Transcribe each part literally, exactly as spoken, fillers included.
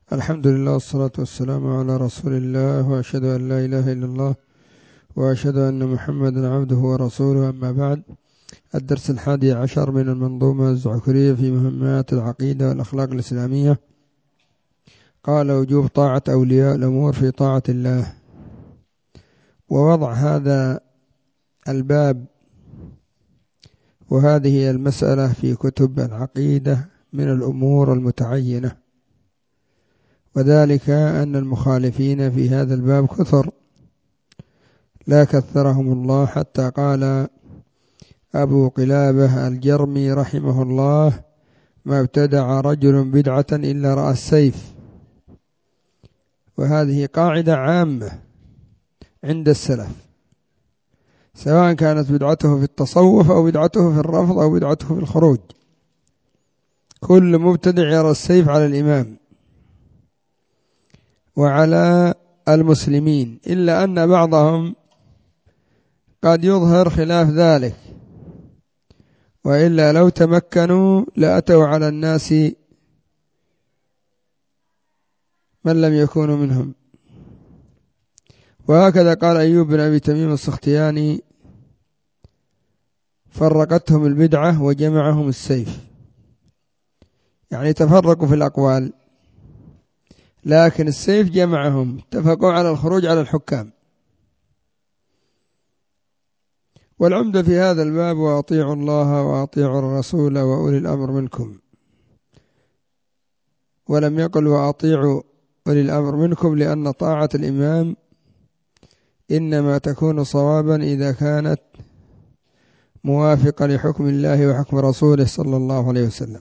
الحمد لله والصلاة والسلام على رسول الله، وأشهد أن لا إله إلا الله، وأشهد أن محمدا عبده ورسوله. أما بعد، الدرس الحادي عشر من المنظومة الزعكرية في مهمات العقيدة والأخلاق الإسلامية. قال: وجوب طاعة أولياء الأمور في طاعة الله. ووضع هذا الباب وهذه المسألة في كتب العقيدة من الأمور المتعينة، وذلك أن المخالفين في هذا الباب كثر لا كثرهم الله، حتى قال أبو قلابة الجرمي رحمه الله: ما ابتدع رجل بدعة إلا رأى السيف. وهذه قاعدة عامة عند السلف، سواء كانت بدعته في التصوف أو بدعته في الرفض أو بدعته في الخروج، كل مبتدع يرى السيف على الإمام وعلى المسلمين، إلا أن بعضهم قد يظهر خلاف ذلك، وإلا لو تمكنوا لأتوا على الناس من لم يكونوا منهم. وهكذا قال أيوب بن أبي تميم السختياني: فرقتهم البدعة وجمعهم السيف. يعني تفرقوا في الأقوال، لكن السيف جمعهم، اتفقوا على الخروج على الحكام. والعمدة في هذا الباب: وأطيعوا الله وأطيعوا الرسول وأولي الأمر منكم. ولم يقل وأطيعوا أولي الأمر منكم، لأن طاعة الإمام إنما تكون صوابا إذا كانت موافقة لحكم الله وحكم رسوله صلى الله عليه وسلم.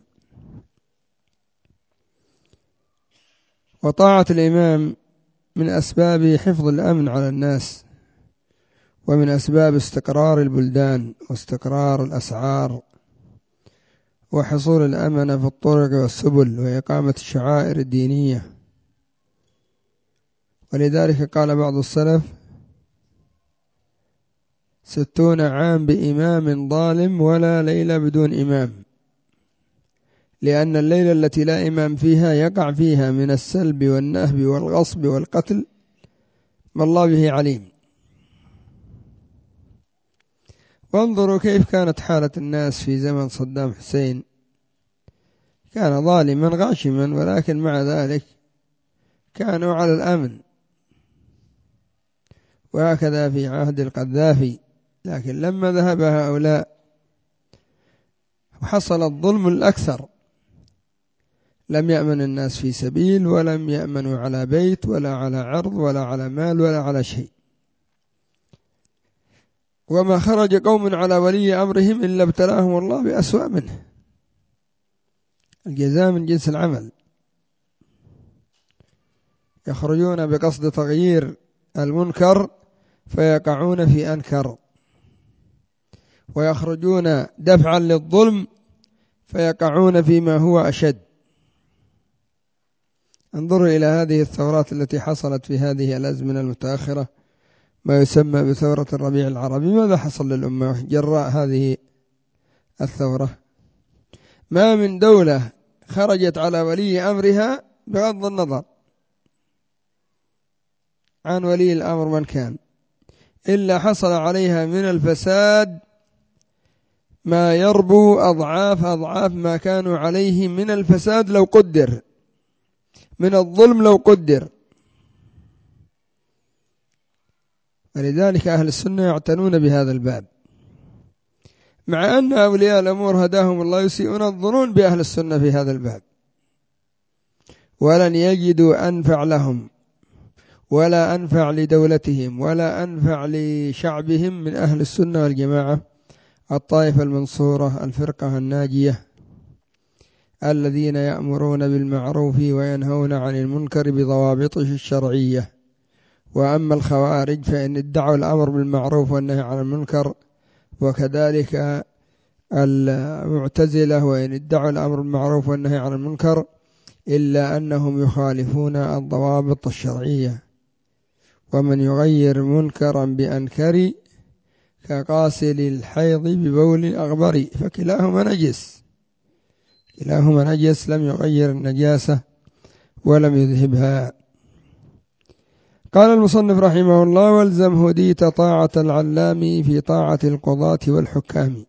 وطاعة الإمام من أسباب حفظ الأمن على الناس، ومن أسباب استقرار البلدان واستقرار الأسعار وحصول الأمن في الطرق والسبل وإقامة الشعائر الدينية. ولذلك قال بعض السلف: ستون عام بإمام ظالم ولا ليلة بدون إمام، لأن الليلة التي لا إمام فيها يقع فيها من السلب والنهب والغصب والقتل ما الله به عليم. وانظروا كيف كانت حالة الناس في زمن صدام حسين، كان ظالما غاشما، ولكن مع ذلك كانوا على الأمن. وهكذا في عهد القذافي، لكن لما ذهب هؤلاء وحصل الظلم الأكثر، لم يأمن الناس في سبيل، ولم يأمنوا على بيت ولا على عرض ولا على مال ولا على شيء. وما خرج قوم على ولي أمرهم إلا ابتلاهم الله بأسوأ منه. الجزاء من جنس العمل. يخرجون بقصد تغيير المنكر فيقعون في أنكر، ويخرجون دفعا للظلم فيقعون فيما هو أشد. انظروا إلى هذه الثورات التي حصلت في هذه الأزمنة المتأخرة، ما يسمى بثورة الربيع العربي. ماذا حصل للأمة جراء هذه الثورة؟ ما من دولة خرجت على ولي أمرها بغض النظر عن ولي الأمر من كان، إلا حصل عليها من الفساد ما يربو أضعاف أضعاف ما كانوا عليه من الفساد لو قدر، من الظلم لو قدر. ولذلك أهل السنة يعتنون بهذا الباب، مع أن أولياء الأمور هداهم الله يسيئون الظنون بأهل السنة في هذا الباب، ولن يجدوا أنفع لهم ولا أنفع لدولتهم ولا أنفع لشعبهم من أهل السنة والجماعة، الطائفة المنصورة، الفرقة الناجية، الذين يأمرون بالمعروف وينهون عن المنكر بضوابطه الشرعية. وأما الخوارج فإن ادعوا الأمر بالمعروف والنهي عن المنكر، وكذلك المعتزلة وإن ادعوا الأمر بالمعروف والنهي عن المنكر، إلا أنهم يخالفون الضوابط الشرعية. ومن يغير منكرا بأنكر كغاسل الحيض ببول أغبر، فكلاهما نجس، كلاهما نجس، لم يغير النجاسة ولم يذهبها. قال المصنف رحمه الله: والزم هديت طاعة العلام في طاعة القضاة والحكام،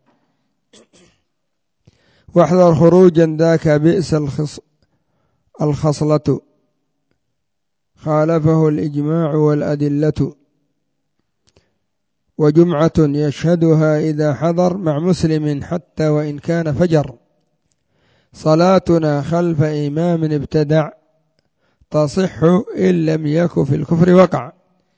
واحذر خروجا ذاك بئس الخص الخصلة، خالفه الإجماع والأدلة، وجمعة يشهدها إذا حضر مع مسلم حتى وإن كان فجر، صلاتنا خلف إمام ابتدع، تصح إن لم يك في الكفر وقع.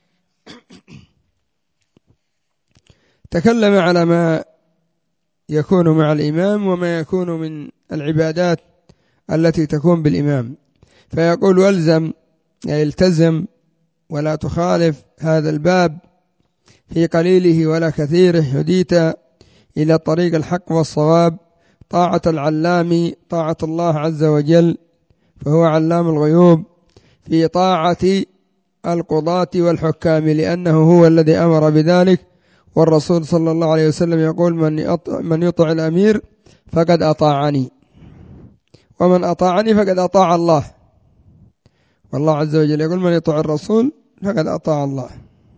تكلم على ما يكون مع الإمام وما يكون من العبادات التي تكون بالإمام، فيقول: والزم، يعني التزم ولا تخالف هذا الباب في قليله ولا كثيره، هديت إلى طريق الحق والصواب، طاعة العلام طاعة الله عز وجل فهو علام الغيوب، في طاعة القضاة والحكام لأنه هو الذي أمر بذلك، والرسول صلى الله عليه وسلم يقول: من من يطع الأمير فقد أطاعني، ومن أطاعني فقد أطاع الله، والله عز وجل يقول: من يطع الرسول فقد أطاع الله.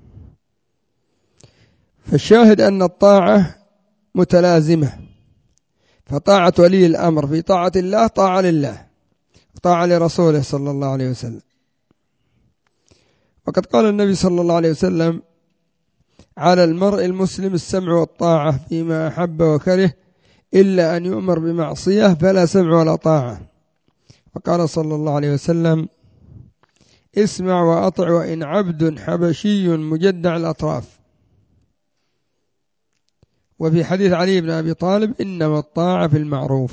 فالشاهد أن الطاعة متلازمة، فطاعة ولي الأمر في طاعة الله طاعة لله، طاعة لرسوله صلى الله عليه وسلم. وقد قال النبي صلى الله عليه وسلم: على المرء المسلم السمع والطاعة فيما أحب وكره، إلا أن يؤمر بمعصية فلا سمع ولا طاعة. وقال صلى الله عليه وسلم: اسمع وأطع وإن عبد حبشي مجدع الأطراف. وفي حديث علي بن أبي طالب: إنما الطاعة في المعروف.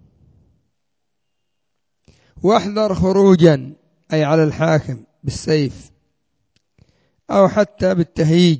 واحذر خروجا، أي على الحاكم بالسيف أو حتى بالتهييج،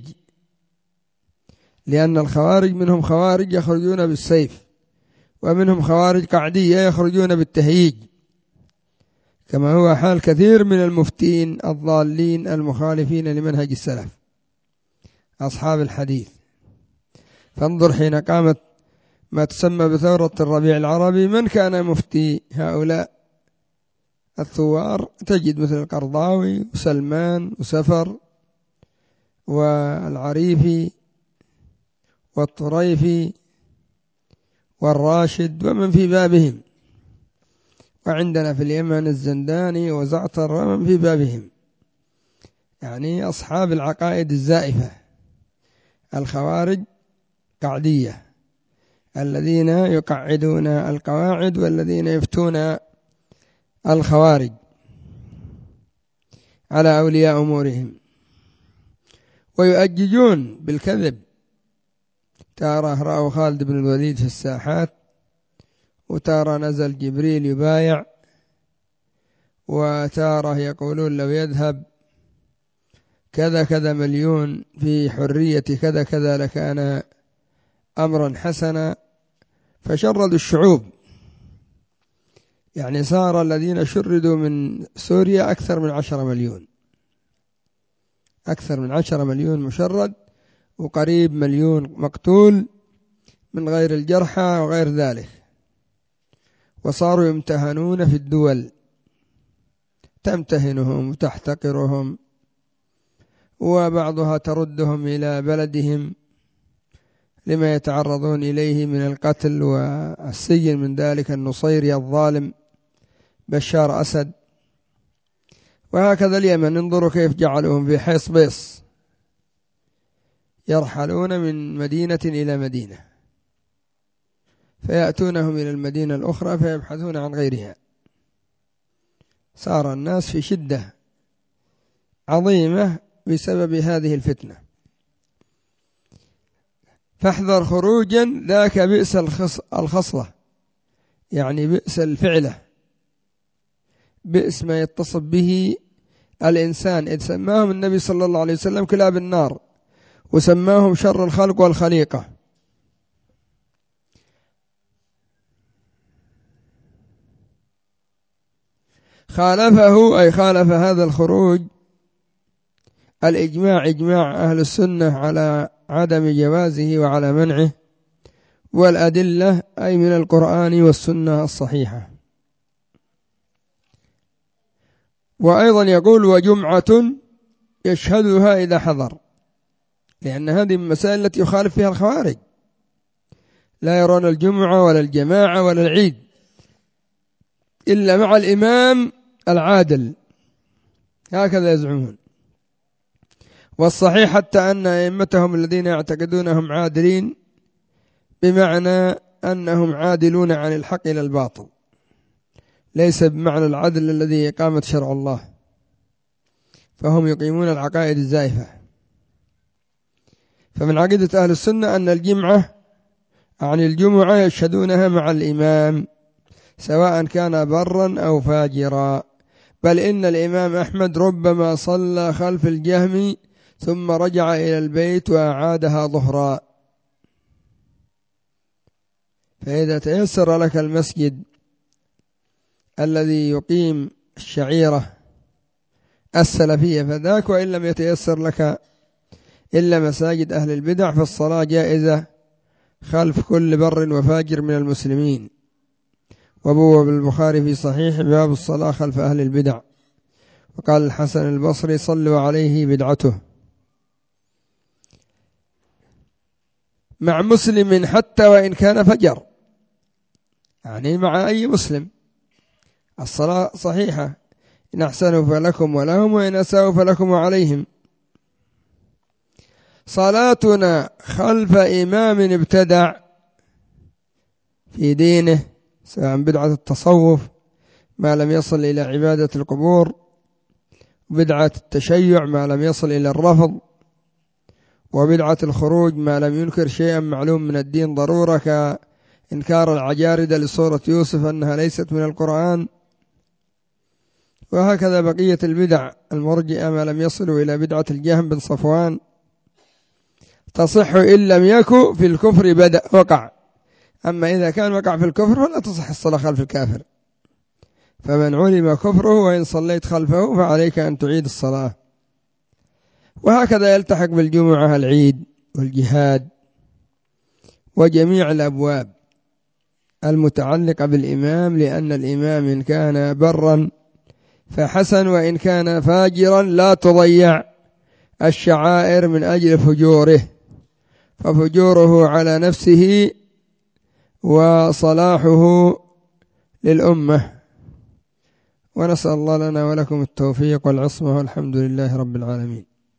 لأن الخوارج منهم خوارج يخرجون بالسيف، ومنهم خوارج قعدية يخرجون بالتهييج، كما هو حال كثير من المفتين الضالين المخالفين لمنهج السلف أصحاب الحديث. فانظر حين قامت ما تسمى بثورة الربيع العربي، من كان مفتي هؤلاء الثوار؟ تجد مثل القرضاوي وسلمان وسفر والعريفي والطريفي والراشد ومن في بابهم، وعندنا في اليمن الزنداني وزعتر ومن في بابهم، يعني أصحاب العقائد الزائفة الخوارج قعدية، الذين يقعدون القواعد والذين يفتون الخوارج على أولياء أمورهم، ويؤججون بالكذب. تارة رأوا خالد بن الوليد في الساحات، وتارة نزل جبريل يبايع، وتارة يقولون لو يذهب كذا كذا مليون في حرية كذا كذا لكان أمرا حسنا. فشردوا الشعوب، يعني صار الذين شردوا من سوريا أكثر من عشرة مليون، أكثر من عشرة مليون مشرد، وقريب مليون مقتول من غير الجرحى وغير ذلك. وصاروا يمتهنون في الدول، تمتهنهم وتحتقرهم، وبعضها تردهم إلى بلدهم لما يتعرضون إليه من القتل والسجن من ذلك النصيري الظالم بشار أسد. وهكذا اليمن، انظروا كيف جعلوهم في حيص بيص، يرحلون من مدينة إلى مدينة، فيأتونهم إلى المدينة الأخرى فيبحثون عن غيرها. صار الناس في شدة عظيمة بسبب هذه الفتنة. فاحذر خروجا ذاك بئس الخصلة، يعني بئس الفعلة، بئس ما يتصف به الإنسان، إذ سماهم النبي صلى الله عليه وسلم كلاب النار، وسماهم شر الخلق والخليقة. خالفه، أي خالف هذا الخروج الإجماع، إجماع أهل السنة على عدم جوازه وعلى منعه، والأدلة أي من القرآن والسنة الصحيحة. وأيضا يقول وجمعة يشهدها إذا حضر، لأن هذه المسائل التي يخالف فيها الخوارج، لا يرون الجمعة ولا الجماعة ولا العيد إلا مع الإمام العادل، هكذا يزعمون. والصحيح حتى أن أئمتهم الذين يعتقدونهم عادلين بمعنى أنهم عادلون عن الحق إلى الباطل، ليس بمعنى العدل الذي إقامة شرع الله، فهم يقيمون العقائد الزائفة. فمن عقيدة أهل السنة أن الجمعة عن الجمعة يشهدونها مع الإمام سواء كان برا أو فاجرا، بل إن الإمام أحمد ربما صلى خلف الجهم ثم رجع إلى البيت وأعادها ظهرا. فإذا تيسر لك المسجد الذي يقيم الشعيرة السلفية فذاك، وإن لم يتيسر لك إلا مساجد أهل البدع فالصلاة جائزة خلف كل بر وفاجر من المسلمين. وبوب البخاري في صحيح باب الصلاة خلف أهل البدع، وقال الحسن البصري صلوا عليه بدعته. مع مسلم حتى وإن كان فجر، يعني مع أي مسلم الصلاة صحيحة، إن أحسنوا فلكم ولهم وإن أساءوا فلكم وعليهم. صلاتنا خلف إمام ابتدع في دينه سواء بدعة التصوف ما لم يصل إلى عبادة القبور، وبدعة التشيع ما لم يصل إلى الرفض، وبدعة الخروج ما لم ينكر شيئا معلوم من الدين ضرورة كإنكار العجاردة لصورة يوسف أنها ليست من القرآن، وهكذا بقية البدع المرجئة ما لم يصلوا إلى بدعة الجهم بن صفوان، تصح إن لم يكن في الكفر بدأ وقع. أما إذا كان وقع في الكفر فلا تصح الصلاة خلف الكافر، فمن علم كفره وإن صليت خلفه فعليك أن تعيد الصلاة. وهكذا يلتحق بالجمعة العيد والجهاد وجميع الأبواب المتعلقة بالإمام، لأن الإمام إن كان برا فحسن، وإن كان فاجرا لا تضيع الشعائر من أجل فجوره، ففجوره على نفسه وصلاحه للأمة. ونسأل الله لنا ولكم التوفيق والعصمة، والحمد لله رب العالمين.